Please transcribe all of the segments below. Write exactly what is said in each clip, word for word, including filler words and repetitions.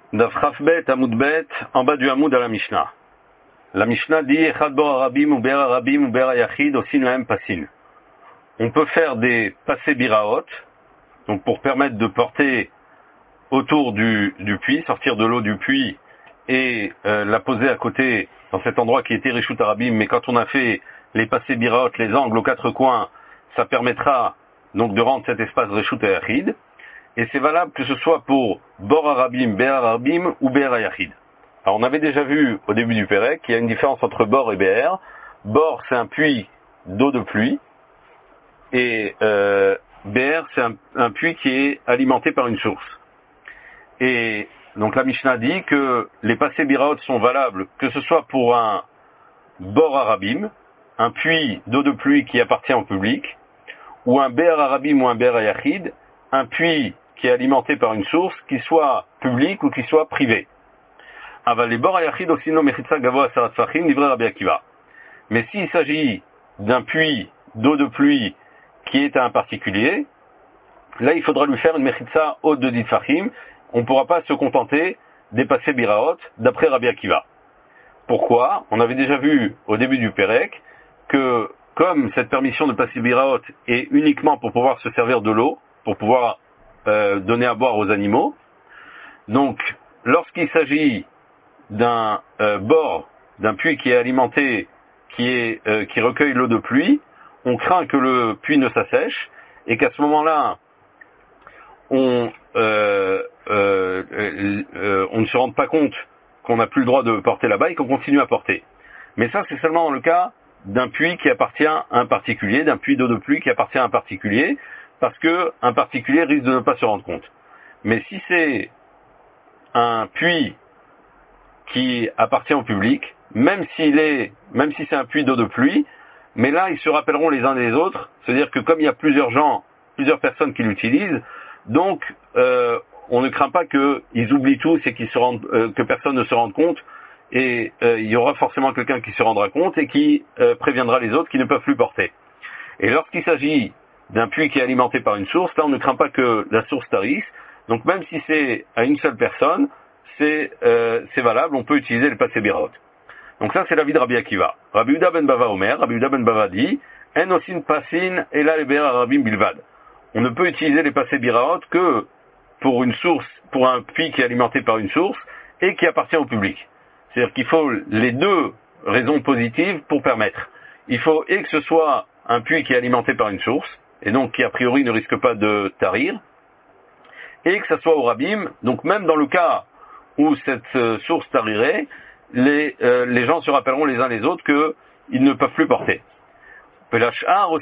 Daf Chafbet Amoudbet, en bas du Hamoud à la Mishnah. La Mishnah dit Echad Bor Arabim ou Ber Arabim ou Ber Ayachid Osin Lahem Pasin. On peut faire des passés biraot, donc pour permettre de porter autour du, du puits, sortir de l'eau du puits et euh, la poser à côté dans cet endroit qui était Reshut Arabim. Mais quand on a fait les passés biraot, les angles aux quatre coins, ça permettra donc de rendre cet espace Reshut Ayachid. Et c'est valable que ce soit pour Bor Arabim, Ber Arabim ou Ber Ayachid. Alors on avait déjà vu au début du Pérec qu'il y a une différence entre Bor et Ber. Bor c'est un puits d'eau de pluie et euh, Ber c'est un, un puits qui est alimenté par une source. Et donc la Mishnah dit que les passés biraot sont valables que ce soit pour un Bor Arabim, un puits d'eau de pluie qui appartient au public, ou un Ber Arabim ou un Ber Ayachid, un puits qui est alimenté par une source, qui soit publique ou qui soit privée. Aval les Bor Ayachid osino mechitza gavoa sarat fachim livré Rabbi Akiva. Mais s'il s'agit d'un puits d'eau de pluie qui est à un particulier, là il faudra lui faire une mechitza haute de dit fachim. On ne pourra pas se contenter des passés biraot d'après Rabbi Akiva. Pourquoi? On avait déjà vu au début du Pérec que comme cette permission de passer biraot est uniquement pour pouvoir se servir de l'eau, pour pouvoir euh, donner à boire aux animaux, donc lorsqu'il s'agit d'un euh, bord, d'un puits qui est alimenté, qui, est, euh, qui recueille l'eau de pluie, on craint que le puits ne s'assèche et qu'à ce moment-là, on, euh, euh, euh, euh, on ne se rende pas compte qu'on n'a plus le droit de porter là-bas et qu'on continue à porter. Mais ça, c'est seulement dans le cas d'un puits qui appartient à un particulier, d'un puits d'eau de pluie qui appartient à un particulier, parce que un particulier risque de ne pas se rendre compte. Mais si c'est un puits qui appartient au public, même s'il est, même si c'est un puits d'eau de pluie, mais là, ils se rappelleront les uns des autres, c'est-à-dire que comme il y a plusieurs gens, plusieurs personnes qui l'utilisent, donc euh, on ne craint pas qu'ils oublient tous et qu'ils se rendent, euh, que personne ne se rende compte, et euh, il y aura forcément quelqu'un qui se rendra compte et qui euh, préviendra les autres qui ne peuvent plus porter. Et lorsqu'il s'agit d'un puits qui est alimenté par une source, là on ne craint pas que la source tarisse, donc même si c'est à une seule personne, c'est euh, c'est valable, on peut utiliser le passé biraot. Donc ça c'est l'avis de Rabbi Akiva. Rabbi Yehuda ben Bava Omer, Rabbi Yehuda ben Bava dit, En osin pasin ela le ber arabim bilvad. On ne peut utiliser les passés biraot que pour une source, pour un puits qui est alimenté par une source et qui appartient au public. C'est-à-dire qu'il faut les deux raisons positives pour permettre. Il faut et que ce soit un puits qui est alimenté par une source, et donc qui a priori ne risque pas de tarir, et que ça soit au rabim, donc même dans le cas où cette euh, source tarirait, les, euh, les gens se rappelleront les uns les autres qu'ils ne peuvent plus porter. Mais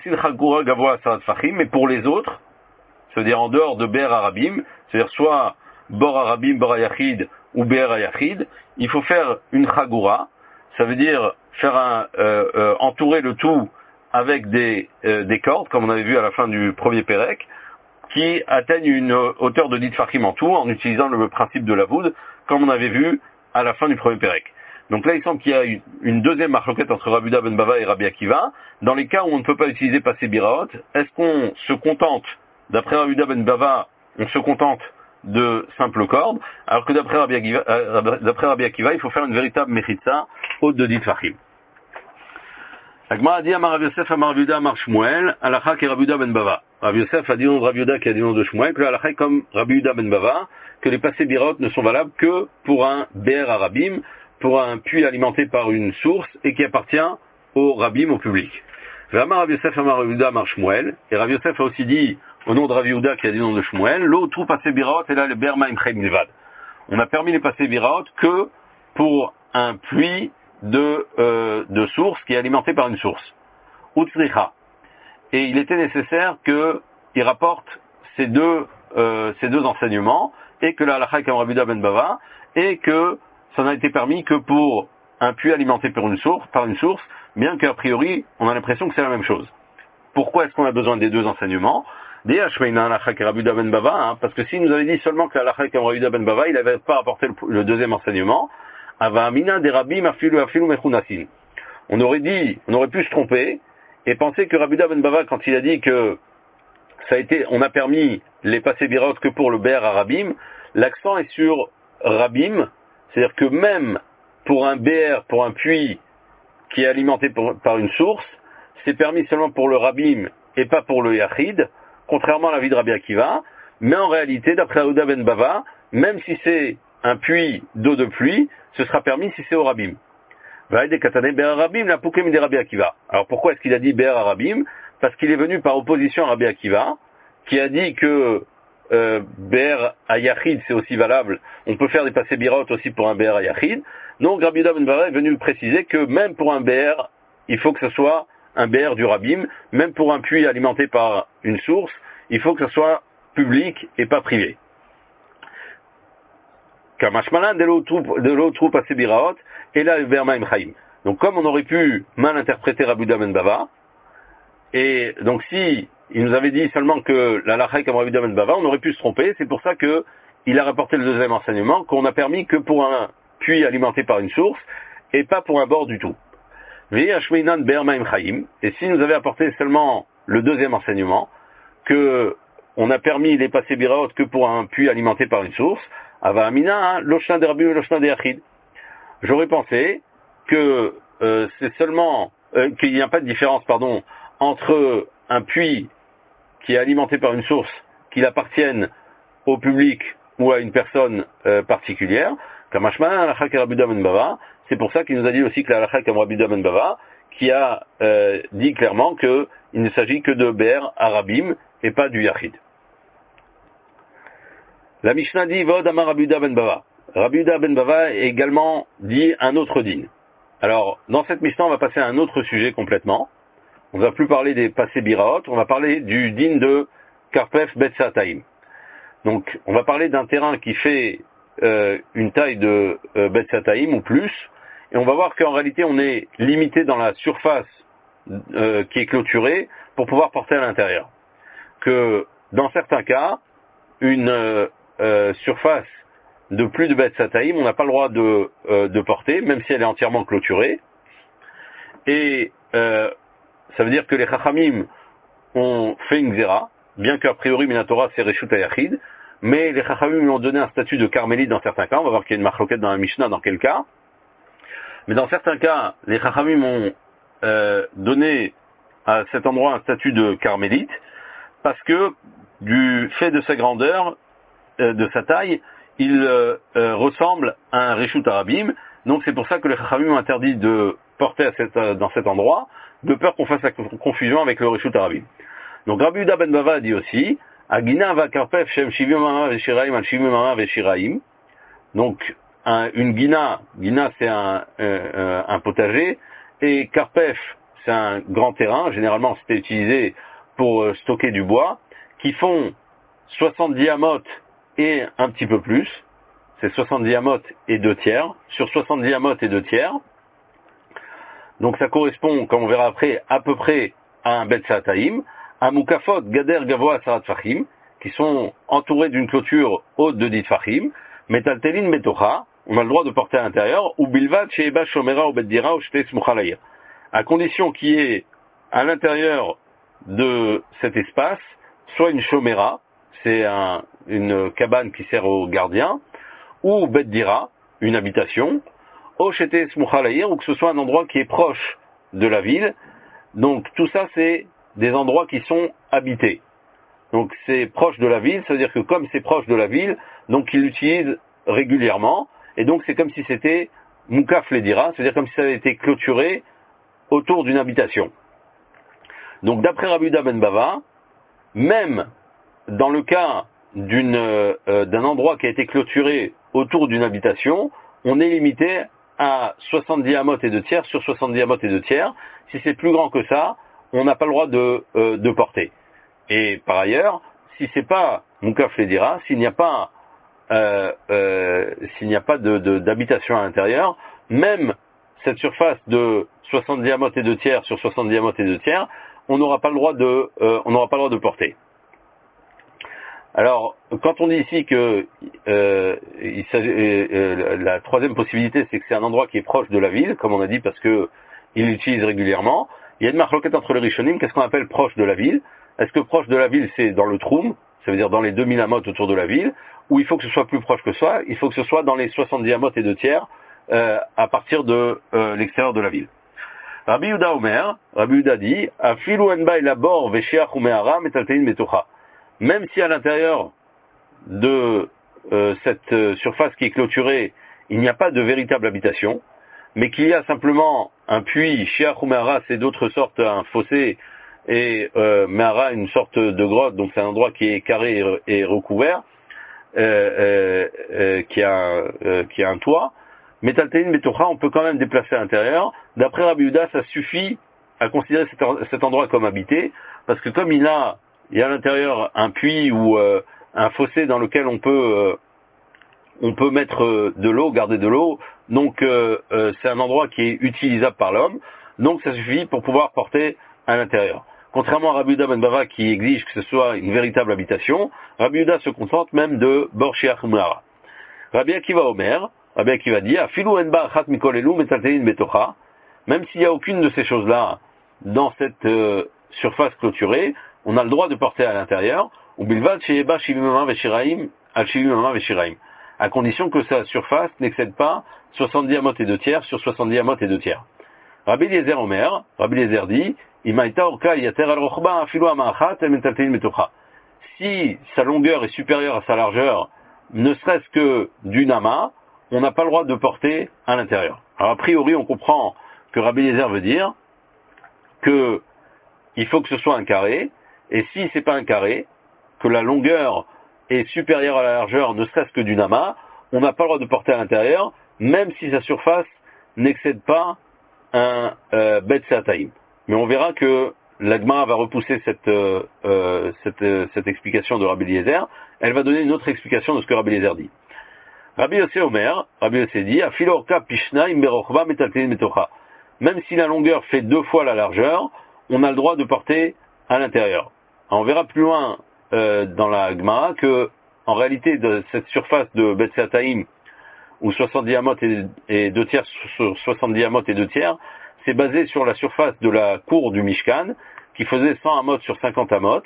pour les autres, c'est-à-dire en dehors de Ber Arabim, c'est-à-dire soit Bor Arabim, Bor Ayachid ou Ber Ayachid, il faut faire une chagoura, ça veut dire faire un, euh, euh, entourer le tout avec des, euh, des cordes, comme on avait vu à la fin du premier Pérec, qui atteignent une hauteur de dix fachim en tout, en utilisant le principe de la voûte, comme on avait vu à la fin du premier Pérec. Donc là, il semble qu'il y a une, une deuxième marloquette entre Rabbi Yehuda ben Bava et Rabbi Akiva. Dans les cas où on ne peut pas utiliser passé biraot, est-ce qu'on se contente, d'après Rabbi Yehuda ben Bava, on se contente de simples cordes, alors que d'après Rabbi Akiva, euh, d'après Rabbi Akiva, il faut faire une véritable mechitza haute de dix fachim. Agma a dit à Rabbi Yosef, à Rabbi Yehuda, Amar Shmuel, Alacha qui est Rabbi Yehuda ben Bava. Rabbi Yosef a dit nom de Rabbi Yehuda qui a dit nom de Shmuel, que l'Alacha est comme Rabbi Yehuda ben Bava, que les passés biraot ne sont valables que pour un Ber Arabim, pour un puits alimenté par une source et qui appartient au Rabim, au public. Amar Rabbi Yosef, Amar Rabbi Yehuda, Amar Shmuel, et Rabbi Yosef a aussi dit au nom de Rabbi Yehuda qui a dit nom de Shmuel, l'eau tout passé biraot et là le Ber Maim Chay Milvad. On a permis les passés biraot que pour un puits de, euh, de source qui est alimenté par une source. Utzricha. Et il était nécessaire qu'il rapporte ces deux, euh, ces deux enseignements, et que la halakha est comme Rabbi Yehuda ben Bava, et que ça n'a été permis que pour un puits alimenté par une source, par une source, bien qu'a priori, on a l'impression que c'est la même chose. Pourquoi est-ce qu'on a besoin des deux enseignements? Des Hashmeina halakha et Rabbi Yehuda ben Bava, hein, parce que s'il nous avait dit seulement que la halakha est comme Rabbi Yehuda ben Bava, il n'avait pas apporté le, le deuxième enseignement. Avamina des Rabbi mafilu afilu mechunasin. On aurait dit, on aurait pu se tromper et penser que Rabbi Yehuda ben Bava, quand il a dit que ça a été, on a permis les passés biraot que pour le Ber Arabim, l'accent est sur Rabim, c'est-à-dire que même pour un B R, pour un puits qui est alimenté pour, par une source, c'est permis seulement pour le Rabim et pas pour le Yachid, contrairement à l'avis de Rabbi Akiva, mais en réalité, d'après Aouda ben Bava, même si c'est un puits d'eau de pluie, ce sera permis si c'est au Rabim. Alors pourquoi est-ce qu'il a dit Be'er Rabim? Parce qu'il est venu par opposition à Rabbi Akiva, qui a dit que euh, Be'er Ayachid c'est aussi valable, on peut faire des passés birot aussi pour un Be'er Ayachid. Donc Rabbi Yehuda ben Bava est venu préciser que même pour un Be'er, il faut que ce soit un Be'er du Rabim, même pour un puits alimenté par une source, il faut que ce soit public et pas privé. Kamashmalan de l'eau troupe passé biraot, et là Bermaim Chaim. Donc comme on aurait pu mal interpréter Rabbi Yehuda ben Bava, et donc si il nous avait dit seulement que la lacha est comme Rabbi Yehuda ben Bava, on aurait pu se tromper. C'est pour ça que il a rapporté le deuxième enseignement, qu'on a permis que pour un puits alimenté par une source, et pas pour un bord du tout. Et si nous avait apporté seulement le deuxième enseignement, que on a permis les passés biraot que pour un puits alimenté par une source, ava amina, loshna de Rabim et loshna de Yachid. J'aurais pensé que euh, c'est seulement euh, qu'il n'y a pas de différence, pardon, entre un puits qui est alimenté par une source, qu'il appartienne au public ou à une personne euh, particulière, comme Ashman, Rabbi Yehuda ben Bava. C'est pour ça qu'il nous a dit aussi que la halakha comme Rabbi Yehuda ben Bava, qui a euh, dit clairement qu'il ne s'agit que de Be'er Arabim et pas du Yachid. La Mishnah dit Vod Amar Rabbi Yehuda ben Bava. Rabbi Yehuda ben Bava également dit un autre din. Alors, dans cette Mishnah, on va passer à un autre sujet complètement. On ne va plus parler des passés biraot, on va parler du din de Karpef Betsataim. Donc, on va parler d'un terrain qui fait euh, une taille de euh, Betsataim ou plus, et on va voir qu'en réalité, on est limité dans la surface euh, qui est clôturée pour pouvoir porter à l'intérieur. Que, dans certains cas, une euh, euh, surface de plus de Betsataim, on n'a pas le droit de, euh, de porter, même si elle est entièrement clôturée. Et euh, ça veut dire que les Chachamim ont fait une Xéra, bien qu'a priori Minatora c'est Reshut Hayachid, mais les Chachamim lui ont donné un statut de Carmélite dans certains cas. On va voir qu'il y a une marloquette dans la Mishnah dans quel cas. Mais dans certains cas, les Chachamim ont euh, donné à cet endroit un statut de Carmélite, parce que du fait de sa grandeur, euh, de sa taille, il euh, euh, ressemble à un Reshut Arabim. Donc c'est pour ça que les Chachamim ont interdit de porter à cette, euh, dans cet endroit, de peur qu'on fasse la confusion avec le Reshut Arabim. Donc Rabbi Yehuda ben Bava dit aussi, Agina va karpef shem shivim mama veshiraim al shivim mama veshiraim. Donc un, une guina, guina c'est un, euh, un potager, et karpef c'est un grand terrain, généralement c'était utilisé pour euh, stocker du bois, qui font soixante diamotes et un petit peu plus, c'est soixante diamotes et deux tiers, sur soixante diamotes et deux tiers. Donc ça correspond, comme on verra après, à peu près à un Betsataim, à Mukafot, Gader, Gavoa, Sarat Fahim, qui sont entourés d'une clôture haute de dit Fahim, Metaltelin, Metocha, on a le droit de porter à l'intérieur, ou Bilvat, Sheba, Shomera, ou Beddira, ou Shtes Mukhalaïr, à condition qu'il y ait à l'intérieur de cet espace, soit une Shomera, c'est un, une cabane qui sert aux gardiens, ou Beddira, une habitation, ou Shtes Mukhalaïr, ou que ce soit un endroit qui est proche de la ville. Donc tout ça c'est des endroits qui sont habités. Donc c'est proche de la ville, c'est-à-dire que comme c'est proche de la ville, donc ils l'utilisent régulièrement, et donc c'est comme si c'était Moukaf Ledira, c'est-à-dire comme si ça avait été clôturé autour d'une habitation. Donc d'après Rabbi Yehuda ben Bava, même dans le cas d'une, euh, d'un endroit qui a été clôturé autour d'une habitation, on est limité à soixante diamotes et deux tiers sur soixante diamotes et deux tiers. Si c'est plus grand que ça, on n'a pas le droit de, euh, de porter. Et par ailleurs, si c'est pas Moukaf Ledira, s'il n'y a pas euh, euh, s'il n'y a pas de, de, d'habitation à l'intérieur, même cette surface de soixante diamotes et deux tiers sur soixante diamotes et deux tiers, on n'aura pas le droit de euh, on n'aura pas le droit de porter. Alors, quand on dit ici que euh, il s'agit, euh, la troisième possibilité, c'est que c'est un endroit qui est proche de la ville, comme on a dit, parce que il l'utilise régulièrement. Il y a une marloquette entre les Rishonim, qu'est-ce qu'on appelle proche de la ville? Est-ce que proche de la ville, c'est dans le Troum, ça veut dire dans les deux mille amot autour de la ville, ou il faut que ce soit plus proche que ça, il faut que ce soit dans les soixante-dix amot et deux tiers, euh, à partir de euh, l'extérieur de la ville. Rabbi Yehuda Omer, Rabbi Yehuda dit, Afilu en bay labor veshiach umeara metaltein metocha. Même si à l'intérieur de euh, cette euh, surface qui est clôturée, il n'y a pas de véritable habitation, mais qu'il y a simplement un puits, shiach umeara, c'est d'autres sortes, un fossé, et euh, meara, une sorte de grotte, donc c'est un endroit qui est carré et, et recouvert, euh, euh, euh, qui a un, euh, qui a un toit. Metaltein Betocha, on peut quand même déplacer à l'intérieur. D'après Rabbi Yehuda, ça suffit à considérer cet, cet endroit comme habité, parce que comme il a, il y a à l'intérieur un puits ou euh, un fossé dans lequel on peut, euh, on peut mettre euh, de l'eau, garder de l'eau, donc euh, euh, c'est un endroit qui est utilisable par l'homme, donc ça suffit pour pouvoir porter à l'intérieur. Contrairement à Rabbi Yehuda ben Bava qui exige que ce soit une véritable habitation, Rabbi Yehuda se contente même de Bor Shiach Umara. Rabbi Akiva Omer, Rabbi Akiva dit, Afilu en ba achat mikol elu metaltein betocha, même s'il n'y a aucune de ces choses-là dans cette euh, surface clôturée, on a le droit de porter à l'intérieur, ou bilvad sheyeba shivim ama veshiraim al shivim ama veshiraim, à condition que sa surface n'excède pas soixante-dix amot et deux tiers sur soixante-dix amot et deux tiers. Rabbi Eliezer Omer, Rabbi Eliezer dit, Imaita orka yater al rochba afilu ama achat metaltein betocha. Si sa longueur est supérieure à sa largeur, ne serait-ce que d'une ama, on n'a pas le droit de porter à l'intérieur. Alors a priori, on comprend que Rabbi Eliezer veut dire que il faut que ce soit un carré, et si c'est pas un carré, que la longueur est supérieure à la largeur, ne serait-ce que d'une ama, on n'a pas le droit de porter à l'intérieur, même si sa surface n'excède pas un euh, bet seataim. Mais on verra que l'Agma va repousser cette, euh, euh, cette, euh, cette explication de Rabbi Eliezer. Elle va donner une autre explication de ce que Rabbi Eliezer dit. Rabbi Yossé Omer, Rabbi Yossé dit, Afilo orka pishna imberochba metaltein metocha. Même si la longueur fait deux fois la largeur, on a le droit de porter à l'intérieur. On verra plus loin euh, dans la Gemara que, en réalité, de cette surface de Bet Seataim, ou soixante-dix amot et, et deux tiers sur soixante-dix amot et deux tiers, c'est basé sur la surface de la cour du Mishkan, qui faisait cent amot sur cinquante amot,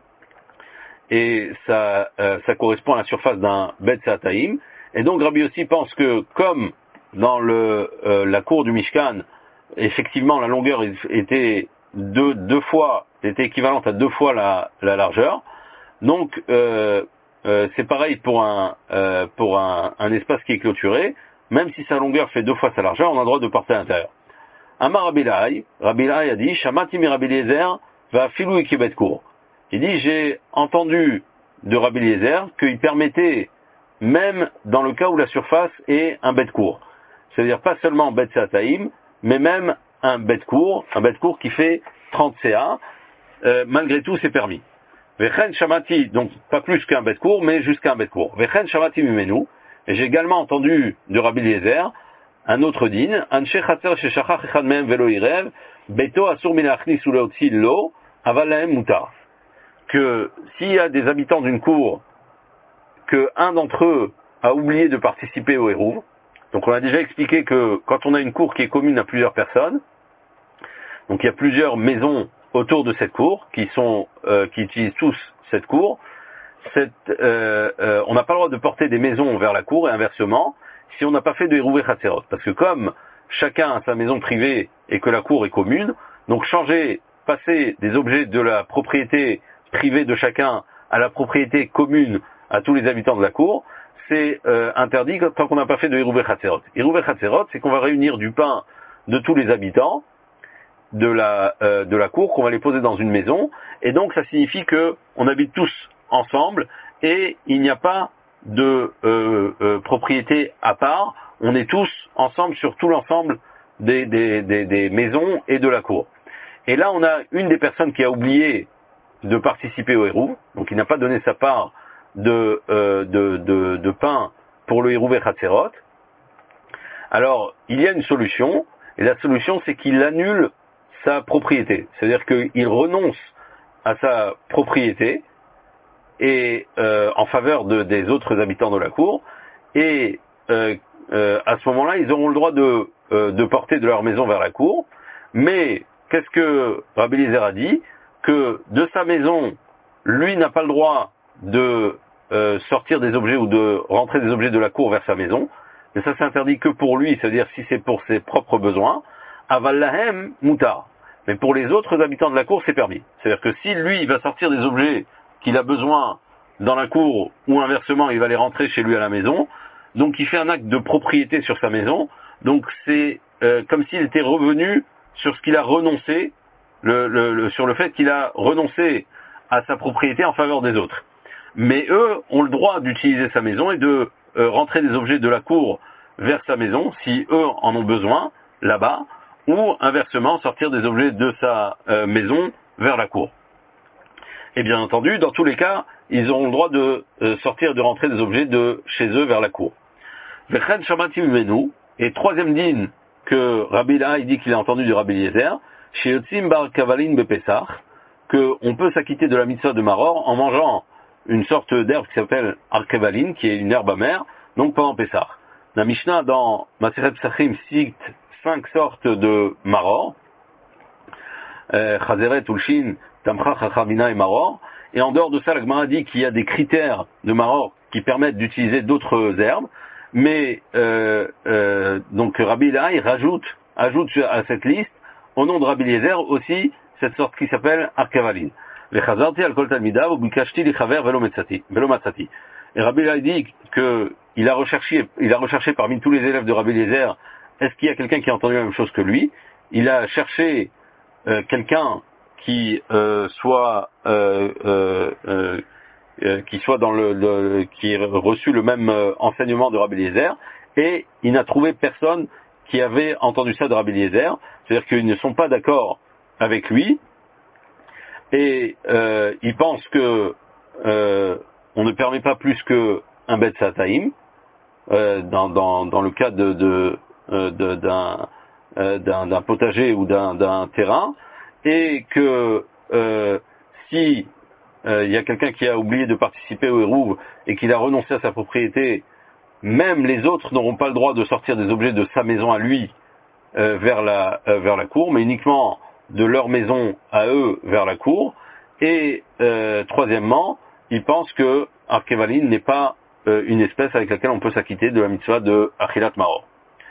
et ça, euh, ça correspond à la surface d'un Bet Seataim. Et donc Rabbi Yossi pense que, comme dans le, euh, la cour du Mishkan, effectivement la longueur était deux, deux fois, était équivalente à deux fois la, la largeur, donc euh, euh, c'est pareil pour un euh, pour un, un espace qui est clôturé, même si sa longueur fait deux fois sa largeur, on a le droit de porter à l'intérieur. Amar Rabbi Lahai, Rabbi Lahai a dit, Shamati mi Rabbi Eliezer va filou et kibet court. Il dit, j'ai entendu de Rabbi Eliezer qu'il permettait, même dans le cas où la surface est un bête court. C'est-à-dire pas seulement bête seataim, mais même un bête court, un bête court qui fait trente ca, euh, malgré tout c'est permis. Vechen shamati, donc pas plus qu'un bête court, mais jusqu'à un bête court. Vechen shamati mimenu, et j'ai également entendu de Rabbi Eliezer un autre din, Anshe chatzer sheshachach echad mehem velo irev, beto asur min achnis ou leotzi lo, aval lahem mutar. Que s'il y a des habitants d'une cour, que un d'entre eux a oublié de participer au hérouv. Donc on a déjà expliqué que quand on a une cour qui est commune à plusieurs personnes, donc il y a plusieurs maisons autour de cette cour qui sont euh, qui utilisent tous cette cour, cette, euh, euh, on n'a pas le droit de porter des maisons vers la cour et inversement si on n'a pas fait de hérouv et chatzerot. Parce que comme chacun a sa maison privée et que la cour est commune, donc changer, passer des objets de la propriété privée de chacun à la propriété commune à tous les habitants de la cour, c'est euh, interdit tant qu'on n'a pas fait de hérouv et chatzerot. Hérouv et chatzerot, c'est qu'on va réunir du pain de tous les habitants de la euh, de la cour, qu'on va les poser dans une maison, et donc ça signifie que on habite tous ensemble et il n'y a pas de euh, euh, propriété à part. On est tous ensemble sur tout l'ensemble des, des, des, des maisons et de la cour. Et là, on a une des personnes qui a oublié de participer au hérouv, donc il n'a pas donné sa part de, euh, de, de, de pain pour le hérouv et chatzerot. Alors, il y a une solution, et la solution, c'est qu'il annule sa propriété. C'est-à-dire qu'il renonce à sa propriété et euh, en faveur de, des autres habitants de la cour, et euh, euh, à ce moment-là, ils auront le droit de, euh, de porter de leur maison vers la cour, mais qu'est-ce que Rabbi Eliezer a dit? Que de sa maison, lui n'a pas le droit de euh, sortir des objets ou de rentrer des objets de la cour vers sa maison, mais ça c'est interdit que pour lui, c'est-à-dire si c'est pour ses propres besoins, aval lahem mutar. Mais pour les autres habitants de la cour, c'est permis. C'est-à-dire que si lui il va sortir des objets qu'il a besoin dans la cour, ou inversement il va les rentrer chez lui à la maison, donc il fait un acte de propriété sur sa maison, donc c'est euh, comme s'il était revenu sur ce qu'il a renoncé, le, le, le, sur le fait qu'il a renoncé à sa propriété en faveur des autres. Mais eux ont le droit d'utiliser sa maison et de euh, rentrer des objets de la cour vers sa maison, si eux en ont besoin, là-bas, ou inversement sortir des objets de sa euh, maison vers la cour. Et bien entendu, dans tous les cas, ils auront le droit de euh, sortir et de rentrer des objets de chez eux vers la cour. Vechen Shamati Mimenu, et troisième dîne que Rabbi Laï dit qu'il a entendu du Rabbi Eliezer, chez Yotzim Bar Kavalin Bepesach, qu'on peut s'acquitter de la mitzvah de Maror en mangeant une sorte d'herbe qui s'appelle Arkevalin, qui est une herbe amère, donc pendant Pessah. La Mishnah dans Maseret Psachim cite cinq sortes de Maror, Chazeret, Ulshin, Tamcha, Chachamina et Maror, et en dehors de ça, la Gemara dit qu'il y a des critères de Maror qui permettent d'utiliser d'autres herbes, mais euh, euh, donc Rabbi Laï rajoute, ajoute à cette liste, au nom de Rabbi Eliezer aussi, cette sorte qui s'appelle Arkevalin. Et Rabbi Laï dit que il a recherché, il a recherché parmi tous les élèves de Rabbi Eliezer, est-ce qu'il y a quelqu'un qui a entendu la même chose que lui? Il a cherché euh, quelqu'un qui euh, soit euh, euh, euh, euh, qui soit dans le, le qui ait reçu le même euh, enseignement de Rabbi Eliezer, et il n'a trouvé personne qui avait entendu ça de Rabbi Eliezer, c'est-à-dire qu'ils ne sont pas d'accord avec lui. Et euh, il pense que euh, on ne permet pas plus que un bet sataim euh, dans, dans, dans le cas de, de, euh, de, d'un, euh, d'un, d'un potager ou d'un, d'un terrain, et que euh, si euh, il y a quelqu'un qui a oublié de participer au hérouv et qu'il a renoncé à sa propriété, même les autres n'auront pas le droit de sortir des objets de sa maison à lui euh, vers la euh, vers la cour, mais uniquement de leur maison à eux vers la cour. Et euh, troisièmement, ils pensent que Arkevalin n'est pas euh, une espèce avec laquelle on peut s'acquitter de la mitzvah de Achilat Maror.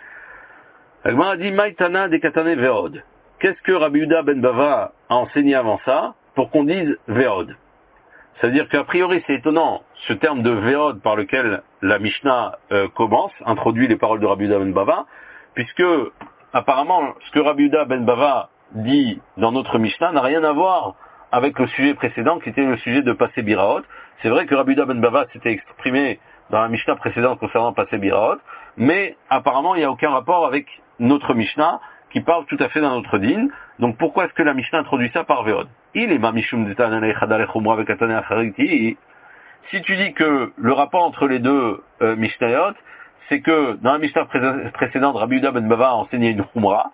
Agmar a dit Maïtana de Katane Veod. Qu'est-ce que Rabbi Yehuda ben Bava a enseigné avant ça pour qu'on dise Veod? C'est-à-dire qu'a priori c'est étonnant, ce terme de Veod par lequel la Mishnah euh, commence, introduit les paroles de Rabbi Yehuda ben Bava, puisque apparemment ce que Rabbi Yehuda ben Bava dit dans notre Mishnah n'a rien à voir avec le sujet précédent qui était le sujet de Passé Biraot. C'est vrai que Rabbi Yehuda ben Bava s'était exprimé dans la Mishnah précédente concernant Passé Biraot, mais apparemment il n'y a aucun rapport avec notre Mishnah qui parle tout à fait d'un autre din. Donc pourquoi est-ce que la Mishnah introduit ça par Veod? Il est ma mishum detanane chadale chumra vekatane achariti. Si tu dis que le rapport entre les deux euh, Mishnayot, c'est que dans la Mishnah précédente, Rabbi Yehuda ben Bava a enseigné une chumra,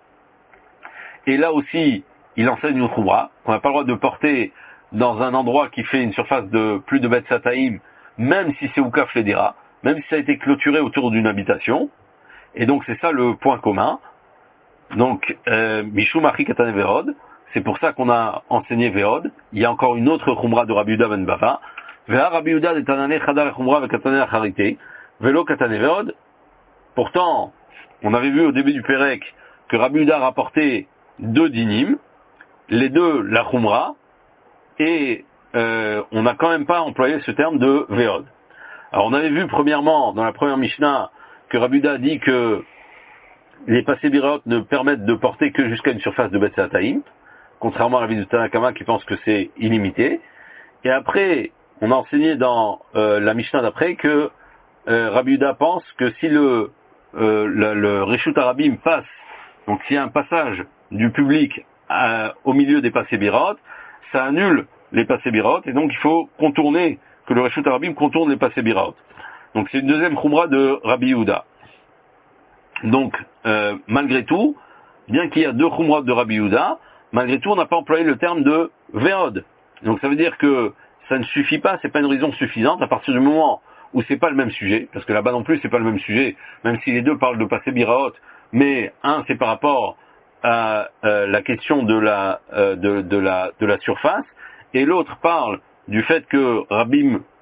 et là aussi, il enseigne une chumra, qu'on n'a pas le droit de porter dans un endroit qui fait une surface de plus de bet sataim, même si c'est Oukaf Ledera, même si ça a été clôturé autour d'une habitation. Et donc c'est ça le point commun. Donc, Mishum Achi Katane Veod, c'est pour ça qu'on a enseigné Veod. Il y a encore une autre chumra de Rabbi Yehuda ben Bava. Veha Rabbi Yehuda de Tanane Chadal Chumra ve Katane Acharite, Velo Katane Veod. Pourtant, on avait vu au début du Pérec que Rabbi Yehuda rapportait deux dinim, les deux la chumra, et euh, on n'a quand même pas employé ce terme de Veod. Alors on avait vu premièrement, dans la première Mishnah, que Rabbi Yehuda a dit que les passés biraot ne permettent de porter que jusqu'à une surface de Bet Sataim, contrairement à l'avis de Tanakama qui pense que c'est illimité. Et après, on a enseigné dans euh, la Mishnah d'après que euh, Rabbi Yehuda pense que si le, euh, le, le Reshut Arabim passe, donc s'il y a un passage du public à, au milieu des passés biraot, ça annule les passés biraot, et donc il faut contourner, que le Reshut Arabim contourne les passés biraot. Donc c'est une deuxième chumra de Rabbi Yehuda. Donc, euh, malgré tout, bien qu'il y a deux chumrot de Rabbi Yehuda, malgré tout, on n'a pas employé le terme de Veod. Donc, ça veut dire que ça ne suffit pas, c'est pas une raison suffisante à partir du moment où c'est pas le même sujet, parce que là-bas non plus c'est pas le même sujet, même si les deux parlent de passé biraot, mais un c'est par rapport à euh, la question de la, euh, de, de la de la surface, et l'autre parle du fait que Rabbim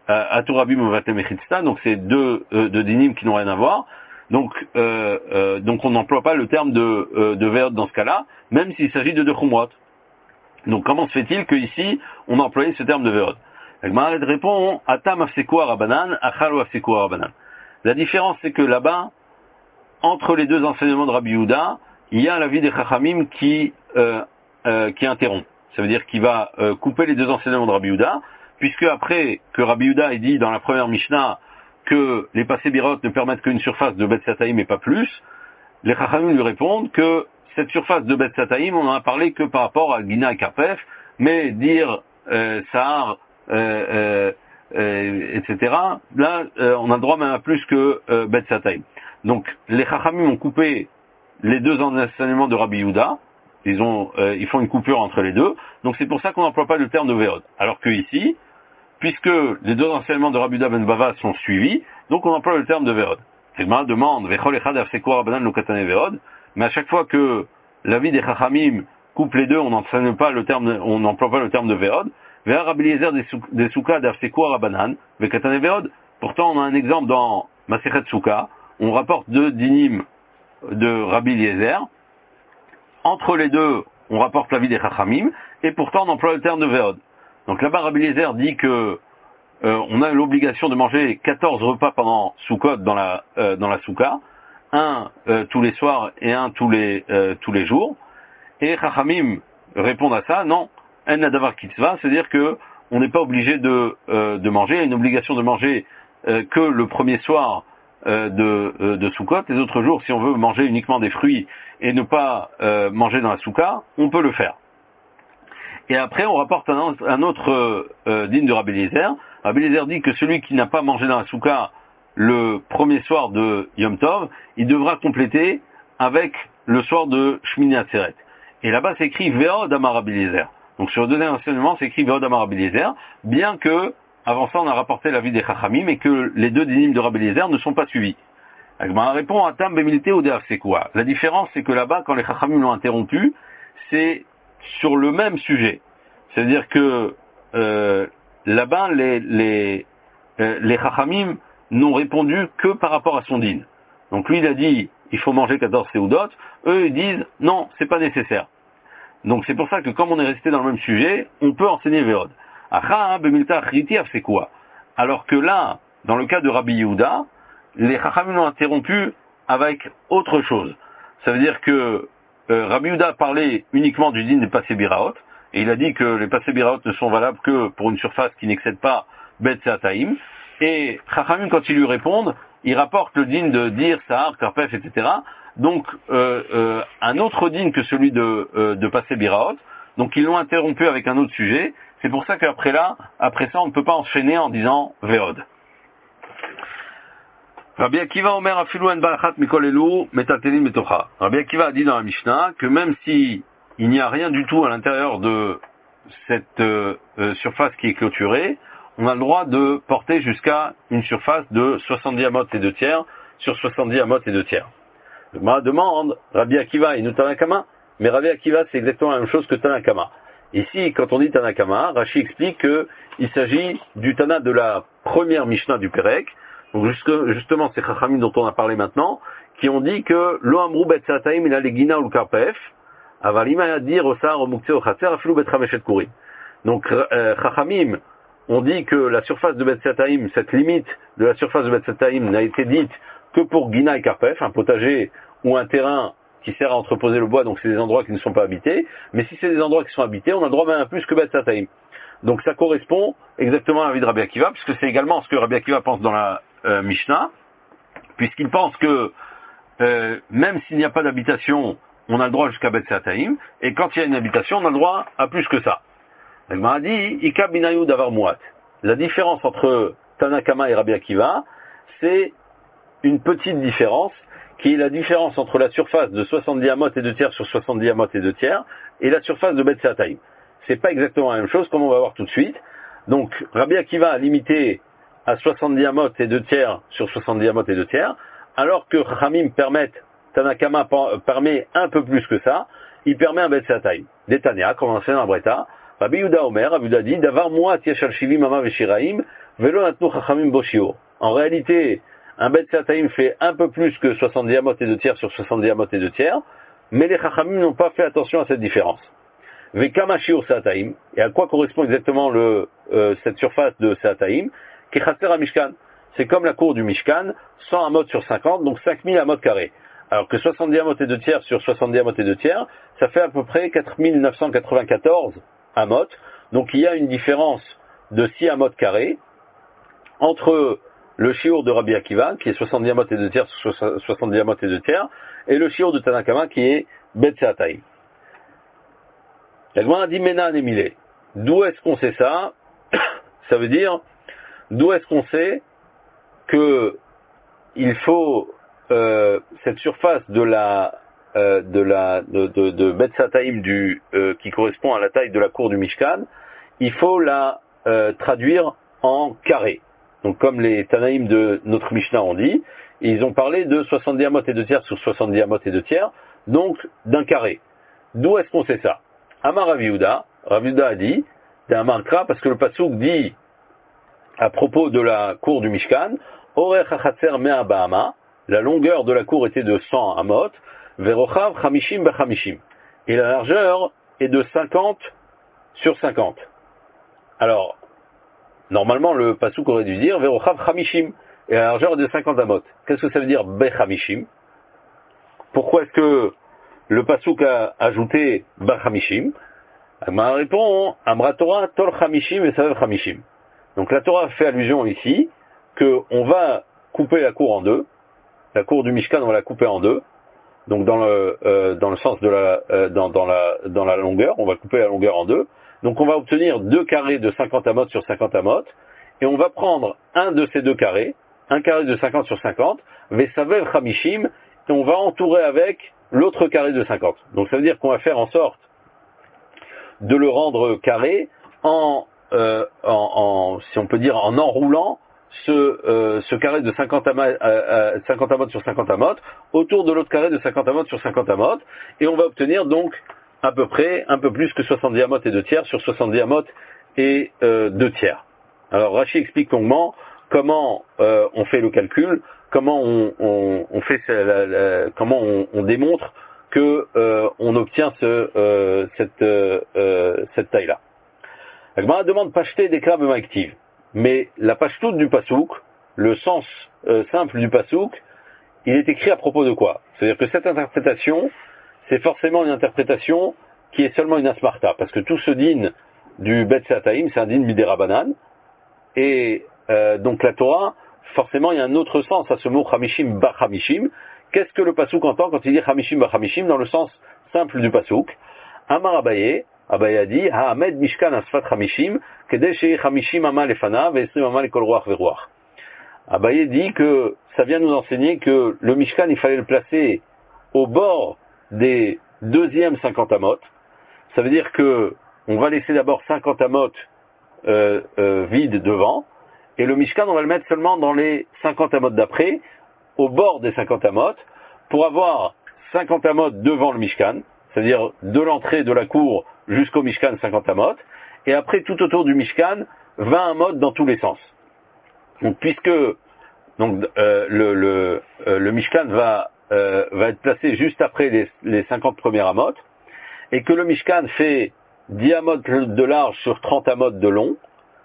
Aturabim ou Vatemechitsta, donc c'est deux, euh, deux dinim qui n'ont rien à voir. Donc, euh, euh, donc on n'emploie pas le terme de, euh, de Veod dans ce cas-là, même s'il s'agit de deux Khumrot. Donc comment se fait-il qu'ici, on a employé ce terme de Veod? Agmaret répond, Atam afseku arabanan, achal ou afseku arabanan. La différence, c'est que là-bas, entre les deux enseignements de Rabbi Yehuda, il y a l'avis des Chachamim qui, euh, euh, qui interrompt. Ça veut dire qu'il va euh, couper les deux enseignements de Rabbi Yehuda, puisque après que Rabbi Yehuda ait dit dans la première Mishnah que les passés birot ne permettent qu'une surface de Bet Sataim et pas plus, les Chachamim lui répondent que cette surface de Bet Sataim, on en a parlé que par rapport à Gina et Karpef, mais dire euh, Sahar, euh, euh, euh, et cetera, là, euh, on a le droit même à plus que euh, Bet Sataim. Donc, les Chachamim ont coupé les deux enseignements de Rabbi Yehuda, ils, ont, euh, ils font une coupure entre les deux, donc c'est pour ça qu'on n'emploie pas le terme de Veod. Alors que ici, puisque les deux enseignements de Rabbi Yehuda ben Bava sont suivis, donc on emploie le terme de Veod. Tegma demande, Vechol echad afseku rabanan lo katane Veod, mais à chaque fois que l'avis des Chachamim coupe les deux, on n'enseigne pas le terme, on n'emploie pas le terme de Veod. Ve'a Rabbi Eliezer des Souka d'afseku rabanan, ve katane Veod. Pourtant, on a un exemple dans Masechet Souka, on rapporte deux dinim de Rabbi Eliezer. Entre les deux, on rapporte l'avis des Chachamim, et pourtant on emploie le terme de Veod. Donc là-bas, Rabbi Eliezer dit que euh, on a l'obligation de manger quatorze repas pendant Sukkot dans la euh, dans la Souka, un euh, tous les soirs et un tous les euh, tous les jours. Et Chachamim répondent à ça, non, en nadavar kitzva, c'est-à-dire que on n'est pas obligé de euh, de manger, il y a une obligation de manger euh, que le premier soir euh, de euh, de Sukkot. Les autres jours, si on veut manger uniquement des fruits et ne pas euh, manger dans la Souka, on peut le faire. Et après, on rapporte un, un autre euh, digne de Rabbi Eliezer. Rabbi Eliezer dit que celui qui n'a pas mangé dans la Souka le premier soir de Yom Tov, il devra compléter avec le soir de Shmini Atzeret. Et là-bas, c'est écrit Veod Amar Rabbi Eliezer. Donc sur le deuxième enseignement, c'est écrit Veod Amar Rabbi Eliezer, bien que, avant ça, on a rapporté l'avis des Chachamim, et que les deux dinim de Rabbi Eliezer ne sont pas suivis. Agma répond à Tam Bemilité ou Deaf, c'est quoi? La différence, c'est que là-bas, quand les Chachamim l'ont interrompu, c'est sur le même sujet. C'est-à-dire que euh, là-bas, les, les, euh, les Chachamim n'ont répondu que par rapport à son din. Donc lui, il a dit, il faut manger quatorze séoudot. Eux, ils disent, non, c'est pas nécessaire. Donc c'est pour ça que comme on est resté dans le même sujet, on peut enseigner Veod. Acha Bemilta Chritiaf, c'est quoi? Alors que là, dans le cas de Rabbi Yehuda, les Chachamim l'ont interrompu avec autre chose. Ça veut dire que euh, Rabbi Yehuda parlait uniquement du din des passés biraot, et il a dit que les passés biraot ne sont valables que pour une surface qui n'excède pas Bet Seataim. Et Chachamim, quand ils lui répondent, ils rapportent le din de Dir, Sahar, Karpef, et cetera. Donc euh, euh, un autre din que celui de, euh, de passés biraot. Donc ils l'ont interrompu avec un autre sujet. C'est pour ça qu'après là, après ça, on ne peut pas enchaîner en disant Veod. Rabbi Akiva Omer Afilu en Barachat Mikol Elu Metatelin Metocha. Rabbi Akiva a dit dans la Mishnah que même si il n'y a rien du tout à l'intérieur de cette euh, euh, surface qui est clôturée, on a le droit de porter jusqu'à une surface de soixante-dix amot et deux tiers sur soixante-dix amot et deux tiers. Ma demande, Rabbi Akiva et nous Tanakama, mais Rabbi Akiva c'est exactement la même chose que Tanakama. Ici, quand on dit Tanakama, Rashi explique qu'il s'agit du Tana de la première Mishnah du Perek. Donc justement, c'est Chachamim dont on a parlé maintenant, qui ont dit que Lo Amrou Bet Sataim il a les Gina ou le Karpef, Avalim a dit Rosar au Muktzeh au Chatzer Afilou Bet Rameshet Kourim. Donc euh, Chachamim ont dit que la surface de Bet Sataim, cette limite de la surface de Bet Sataim n'a été dite que pour Gina et Karpef, un potager ou un terrain qui sert à entreposer le bois, donc c'est des endroits qui ne sont pas habités. Mais si c'est des endroits qui sont habités, on a le droit même à plus que Bet Sataim. Donc ça correspond exactement à l'avis de Rabbi Akiva, puisque c'est également ce que Rabbi Akiva pense dans la euh, Mishnah, puisqu'il pense que euh, même s'il n'y a pas d'habitation, on a le droit jusqu'à Bet Sataim, et quand il y a une habitation, on a le droit à plus que ça. Il m'a dit, Ika binayu davar muat. La différence entre Tanakama et Rabbi Akiva, c'est une petite différence, qui est la différence entre la surface de soixante-dix amot et deux tiers sur soixante-dix amot et deux tiers, et la surface de Bet Sataim. C'est pas exactement la même chose, comme on va voir tout de suite. Donc, Rabbi Akiva a limité à soixante-dix amot et deux tiers sur soixante-dix amot et deux tiers, alors que Chachamim permettent, Tanakama permet un peu plus que ça, il permet un Bet Sataim. Détania, comme on enseigne dans la Breta, Rabbi Yehuda Omer, Rabbi Yehuda dit, Davar Moat Yeshal Shivim Ama Veshiraim, Velo natnu chachamim bo shiur. En réalité, un bet seataim fait un peu plus que soixante-dix amot et deux tiers sur soixante-dix amot et deux tiers, mais les chachamim n'ont pas fait attention à cette différence. Vekama shiur seataim, et à quoi correspond exactement le, euh, cette surface de seataim? Kechatzer à Mishkan. C'est comme la cour du Mishkan, cent amot sur cinquante, donc cinq mille amot carrés. Alors que soixante-dix amot et deux tiers sur soixante-dix amot et deux tiers, ça fait à peu près quatre mille neuf cent quatre-vingt-quatorze amot. Donc il y a une différence de six amot carrés entre le shiur de Rabbi Akiva, qui est soixante-dix amot et deux tiers sur soixante-dix amot et deux tiers, et le shiur de Tanakama, qui est Bet Seataim. La Gemara dit Mena Nemile. D'où est-ce qu'on sait ça? Ça veut dire, d'où est-ce qu'on sait que il faut euh, cette surface de la euh, de la de, de, de Bet Seataim du euh, qui correspond à la taille de la cour du Mishkan, il faut la euh, traduire en carré. Donc comme les Tanaïm de notre Mishnah ont dit, ils ont parlé de soixante-dix amot et deux tiers sur soixante-dix amot et deux tiers, donc d'un carré. D'où est-ce qu'on sait ça? Amar Rav Yehuda, Rav Yehuda a dit, d'un Markra, parce que le Passouk dit à propos de la cour du Mishkan, Orech hachatzer mea ba'ama, la longueur de la cour était de cent amot, verochav chamishim b'chamishim, et la largeur est de cinquante sur cinquante. Alors, normalement, le Passouk aurait dû dire verochav chamishim, et la largeur est de cinquante amot. Qu'est-ce que ça veut dire b'chamishim? Pourquoi est-ce que le Passouk a ajouté b'chamishim? Ma répond, Amra Torah tol chamishim et savev chamishim. Donc la Torah fait allusion ici qu'on va couper la cour en deux. La cour du Mishkan, on va la couper en deux. Donc dans le euh, dans le sens de la euh, dans, dans la dans la longueur, on va couper la longueur en deux. Donc on va obtenir deux carrés de cinquante amot sur cinquante amot, et on va prendre un de ces deux carrés, un carré de cinquante sur cinquante, vesavev chamishim, et on va entourer avec l'autre carré de cinquante. Donc ça veut dire qu'on va faire en sorte de le rendre carré en Euh, en, en, si on peut dire, en enroulant ce, euh, ce carré de cinquante amot, euh, cinquante amot sur cinquante amot autour de l'autre carré de cinquante amot sur cinquante amot, et on va obtenir donc à peu près un peu plus que soixante-dix amot et deux tiers sur soixante-dix amot et euh, deux tiers. Alors Rashi explique longuement comment euh, on fait le calcul, comment on, on, on fait la, la, comment on, on démontre que euh, on obtient ce, euh, cette, euh, cette taille-là. La Gemara demande Pashté des crabes actives. Mais la pashtoute du pasouk, le sens euh, simple du pasouk, il est écrit à propos de quoi? C'est-à-dire que cette interprétation, c'est forcément une interprétation qui est seulement une asmarta, parce que tout ce din du Bet Seataim, c'est un din midérabanan, et euh, donc la Torah, forcément il y a un autre sens à ce mot chamishim ba chamishim. Qu'est-ce que le pasouk entend quand il dit chamishim ba chamishim dans le sens simple du pasouk? Amar Abaye, Abaye a dit, Ha'amed mishkan asfat chamishim, kedei shei chamishim ama lefana, ve'esrim ama lekol ruach ve'ruach. Abaye dit que ça vient nous enseigner que le mishkan, il fallait le placer au bord des deuxièmes cinquante amot. Ça veut dire que on va laisser d'abord cinquante amot euh, euh, vides devant, et le mishkan, on va le mettre seulement dans les cinquante amot d'après, au bord des cinquante amot, pour avoir cinquante amot devant le mishkan, c'est-à-dire de l'entrée de la cour jusqu'au Mishkan cinquante amot, et après tout autour du Mishkan, vingt amot dans tous les sens. Donc puisque donc, euh, le, le, euh, le Mishkan va, euh, va être placé juste après les, les cinquante premières amot, et que le Mishkan fait dix amot de large sur trente amot de long,